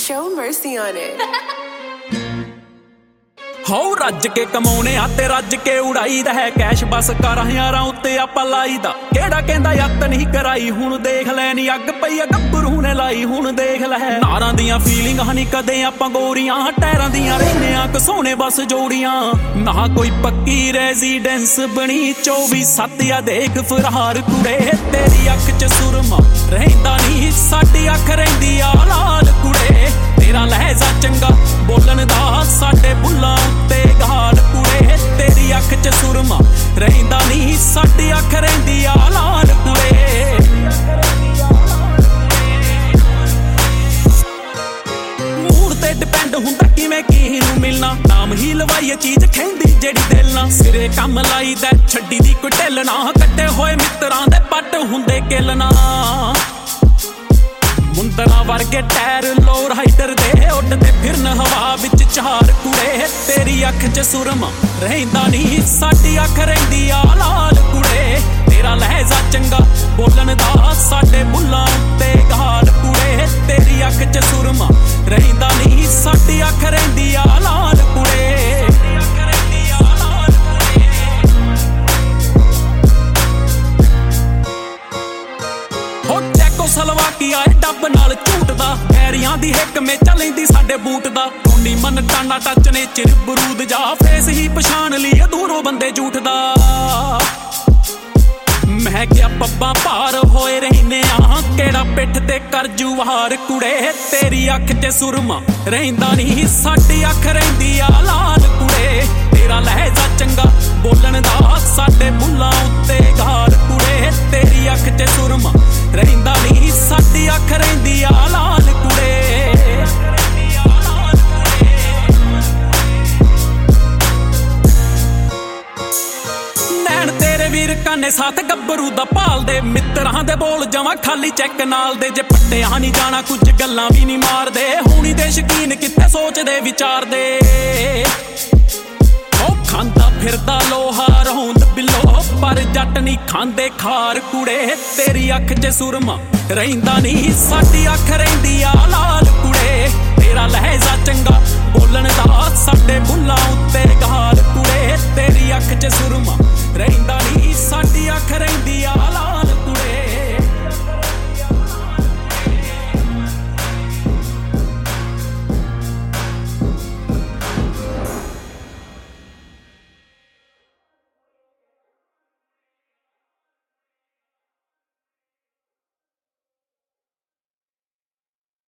Show mercy on it. ਹੋ ਰੱਜ ਕੇ ਕਮਾਉਣੇ ਆ ਤੇ ਰੱਜ ਕੇ ਉਡਾਈਦਾ ਹੈ ਕੈਸ਼ ਬਸ ਕਾਰਾਂ ਯਾਰਾਂ ਉੱਤੇ ਆਪਾਂ ਲਾਈਦਾ ਕਿਹੜਾ ਕਹਿੰਦਾ ਯੱਤ ਨਹੀਂ ਕਰਾਈ ਹੁਣ ਦੇਖ ਲੈ ਨੀ ਅੱਗ ਪਈ ਆ ਗੱਭਰੂ ਨੇ ਲਾਈ ਹੁਣ ਦੇਖ ਲੈ ਨਾਰਾਂ ਦੀਆਂ ਫੀਲਿੰਗਾਂ ਨਹੀਂ ਕਦੇ ਆਪਾਂ ਗੋਰੀਆਂ ਟਾਇਰਾਂ ਦੀਆਂ ਰਹਿੰਦੇ ਆ ਕਸੋਣੇ ਬਸ ਜੋੜੀਆਂ ਨਾ ਕੋਈ ਪੱਕੀ ਰੈਜ਼ੀਡੈਂਸ ਬਣੀ 24/7 ਆ ਦੇਖ ਫਰਾਰ ਕੁੜੇ ਤੇਰੀ ਅੱਖ 'ਚ ਸੁਰਮਾ ਰਹਿੰਦਾ ਨਹੀਂ ਸਾਡੀ ਅੱਖ ਰਹਿੰਦੀ ਆ ਲਾਲ ਕੁੜੇ ਤੇਰਾ ਲਹਿਜ਼ਾ ਚੰਗਾ ਬੋਲਣ ਦਾ ਸਾਡੇ ਬੁੱਲਾਂ ਉੱਤੇ ਗਾਲ ਕੁੜੇ ਤੇਰੀ ਅੱਖ 'ਚ ਸੁਰਮਾ ਰਹਿੰਦਾ ਨਹੀਂ ਸਾਡੀ ਅੱਖ ਰਹਿੰਦੀ ਆ ਲਾਲ ਕੁੜੇ ਮੂਡ ਤੇ ਡਿਪੈਂਡ ਹੁੰਦਾ ਕਿਵੇਂ ਕੀ ਨੂੰ ਮਿਲਣਾ ਨਾਮ ਹੀ ਲਵਾਈਏ ਚੀਜ਼ ਖੈਂਦੀ ਜਿਹੜੀ ਦਿਲ ਨਾਲ ਸਿਰੇ ਕੰਮ ਲਾਈਦਾ ਛੱਡੀ ਦੀ ਕੋਈ ਢਿੱਲ ਨਾ ਕੱਟੇ ਹੋਏ ਮਿੱਤਰਾਂ ਦੇ ਪੱਟ ਹੁੰਦੇ ਕਿੱਲ ਨਾ ਮੁੰਦਰਾਂ ਵਰਗੇ ਟਾਇਰ ਲੋ ਰਾਈਡਰ ਦੇ ਉੱਡਦੇ ਫਿਰਨ ਹਵਾ ਵਿੱਚ ਚਾਰ ਕੁੜੇ ਤੇਰੀ ਅੱਖ 'ਚ ਸੁਰਮਾ ਰਹਿੰਦਾ ਨਹੀਂ ਸਾਡੀ ਅੱਖ ਰਹਿੰਦੀ ਆ ਲਾਲ ਕੁੜੇ ਤੇਰਾ ਲਹਿਜ਼ਾ ਚੰਗਾ ਬੋਲਣ ਦਾ ਸਾਡੇ ਬੁੱਲਾਂ ਉੱਤੇ ਗਾਲ ਕੁੜੇ ਤੇਰੀ ਅੱਖ 'ਚ ਸੁਰਮਾ ਰਹਿੰਦਾ ਨਹੀਂ ਸਾਡੀ ਅੱਖ ਰਹਿੰਦੀ ਆ ਲਾਲ ਕੁੜੇ ਸਲਵਾਕੀਆ ਡੱਬ ਨਾਲ ਝੂਟਦਾ ਪੈਰੀਆਂ ਦੀ ਹਿੱਕ ਮੇਚਾ ਲੈਂਦੀ ਸਾਡੇ ਬੂਟ ਦਾ ਟੋਨੀ ਮਨ ਟਾਣਾ ਟੱਚ ਨੇ ਚਿਰ ਬਰੂਦ ਜਾ ਫੇਸ ਹੀ ਪਛਾਣ ਲਈ ਦੂਰੋਂ ਬੰਦੇ ਝੂਠਦਾ ਮੈਂ ਕਿਹਾ ਪੱਬਾਂ ਭਾਰ ਹੋਏ ਰਹਿੰਦੇ ਆ ਕਿਹੜਾ ਪਿੱਠ ਤੇ ਕਰਜੂ ਵਾਰ ਕੁੜੇ ਤੇਰੀ ਅੱਖ 'ਚ ਸੁਰਮਾ ਰਹਿੰਦਾ ਨਹੀਂ ਸਾਡੀ ਅੱਖ ਰਹਿੰਦੀ ਆ ਲਾਲ ਕੁੜੇ ਤੇਰਾ ਲਹਿਜ਼ਾ ਚੰਗਾ ਬੋਲਣ ਦਾ ਸਾਡੇ ਬੁੱਲਾਂ ਉੱਤੇ ਗਾਲ ਕੁੜੇ ਤੇਰੀ ਅੱਖ 'ਚ ਸੁਰਮਾ ਰਹਿੰਦਾ ਨਹੀਂ ਸਾਡੀ ਅੱਖ ਰਹਿੰਦੀ ਆ ਲਾਲ ਕੁੜੇ ਨੈਣ ਤੇਰੇ ਵੀਰ ਕਾਨੇ ਸਾਥ ਗੱਭਰੂ ਦਾ ਭਾਲਦੇ ਮਿੱਤਰਾਂ ਦੇ ਬੋਲ ਜਾਵਾਂ ਖਾਲੀ ਚੈੱਕ ਨਾਲ ਦੇ ਜੇ ਪੱਟਿਆ ਨਹੀਂ ਜਾਣਾ ਕੁਝ ਗੱਲਾਂ ਵੀ ਨਹੀਂ ਮਾਰਦੇ ਹੋਣੀ ਦੇ ਸ਼ਕੀਨ ਕਿੱਥੇ ਸੋਚਦੇ ਵਿਚਾਰਦੇ ਖਾਂਦਾ ਫਿਰਦਾ ਲੋਹਾ ਰੌਂਦ ਬਿੱਲੋ ਪਰ ਜੱਟ ਨਹੀਂ ਖਾਂਦੇ ਖਾਰ ਕੁੜੇ ਤੇਰੀ ਅੱਖ 'ਚ ਸੁਰਮਾ ਰਹਿੰਦਾ ਨਹੀਂ ਸਾਡੀ ਅੱਖ ਰਹਿੰਦੀ ਆ ਲਾਲ ਕੁੜੇ ਤੇਰਾ ਲਹਿਜ਼ਾ ਚੰਗਾ ਬੋਲਣ ਦਾ ਸਾਡੇ ਬੁੱਲਾਂ ਉੱਤੇ ਗਾਲ ਕੁੜੇ ਤੇਰੀ ਅੱਖ 'ਚ ਸੁਰਮਾ